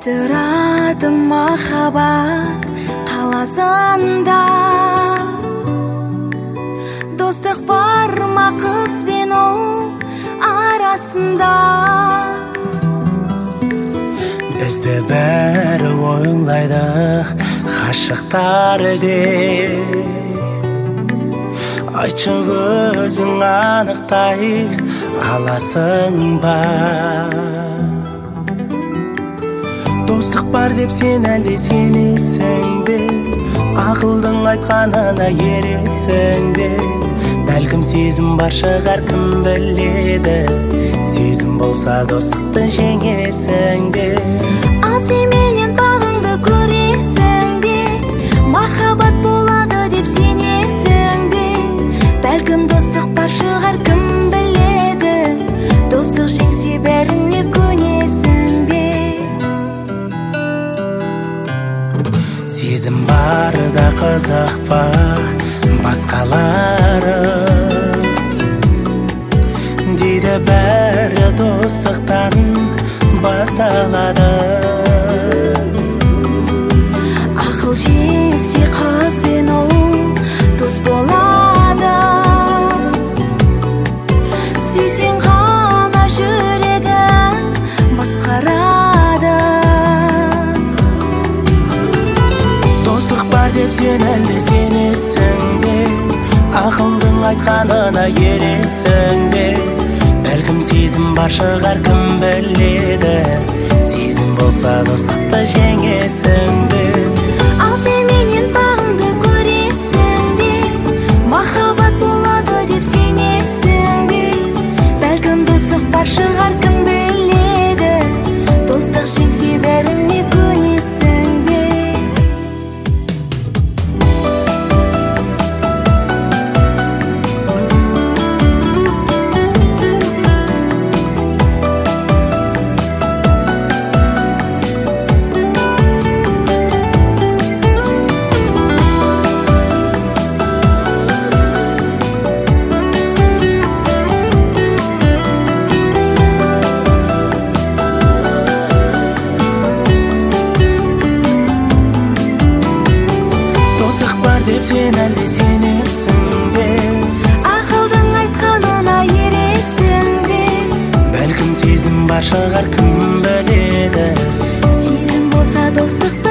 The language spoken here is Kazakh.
тұратын махаббат қаласында. Достық бар ма қыз бен ол арасында? Бізді бәрі ойлайды ғашықтар деп. Айтшы өзің анықтай аласың ба? Достық бар деп сен әлде сенесің бе? Ақылдың айтқанына ересің бе? Бәлкім сезім бар шығар, кім біледі? Сезім болса достықты жеңесің бе? Ал сен менен бағыңды көресің бе? Махаббат болады деп сенесің бе? Бәлкім достық бар шығар, кім біледі? Достық жеңсе бәріне көнесің бе? Сезім бар да қызық па басқалары? Дейді бәрі достықтан басталады. Ақыл жеңсе қыз бен ол дос болады. Сүйсең ғана жүрегің басқарады. Достық бар деп сен әлде сенесің бе? Ақылдың айтқанына ересің бе? Бәлкім сезім бар шығар, кім біледі? Сезім болса достықты жеңесің бе? Ал сен менен бағыңды көресің бе? Махаббат болады деп сенесің бе? Бәлкім достық бар шығар, кім біледі? Достық жеңсе бәріне көнесің бе? Деп сен әлде сенесің бе? Ақылдың айтқанына ересің бе? Бәлкім сезім бар шығар, кім біледі? Сезім болса достық